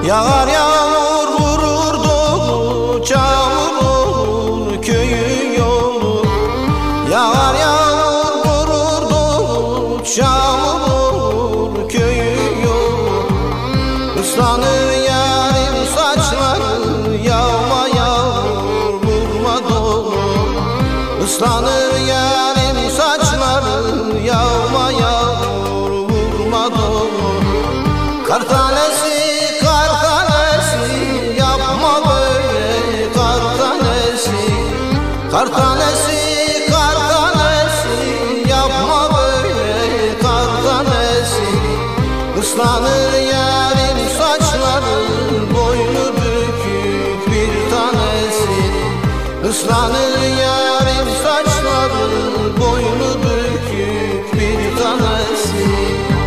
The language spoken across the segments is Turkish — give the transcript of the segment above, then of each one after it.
Yağar yağmur vurur dolu, çamur olur köyün yolu. Yağar yağmur vurur dolu, çamur olur köyün yolu. Islanır yarim saçları, yağma yağmur vurma dolu. Islanır yarim saçları, yağma yağmur vurma dolu. Kar tanesi, kar tanesi, yapma böyle kar tanesi. Kar tanesi, kar tanesi, yapma böyle kar tanesi. Islanır yarim saçları, boynu bükük bir tanesi. Islanır yarim saçları, boynu bükük bir tanesi.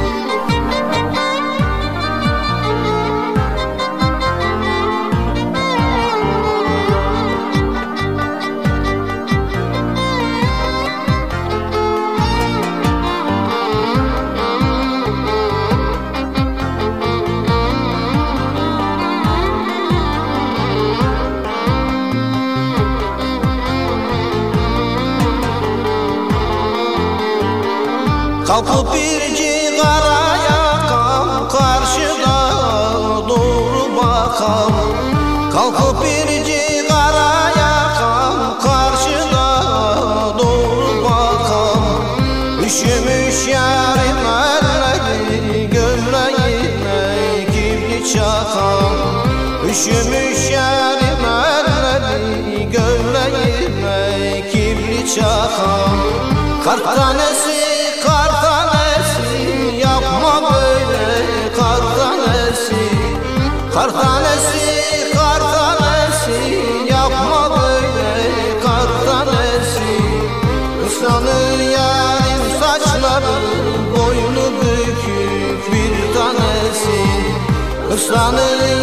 Kalkıp bir cigara yakam, karşıda doğru bakam. Kalkıp bir cigara yakam, karşıda doğru bakam. Üşümüş yarim elleri, gömleğine kibrit çakam. Üşümüş yarim elleri, gömleğine kibrit çakam. Kar tanesi, kar tanesi, yapma böyle kar tanesi. Kar tanesi, kar tanesi, yapma böyle kar tanesi. Islanır yarim saçları, boynu bükük bir tanesi. Islanır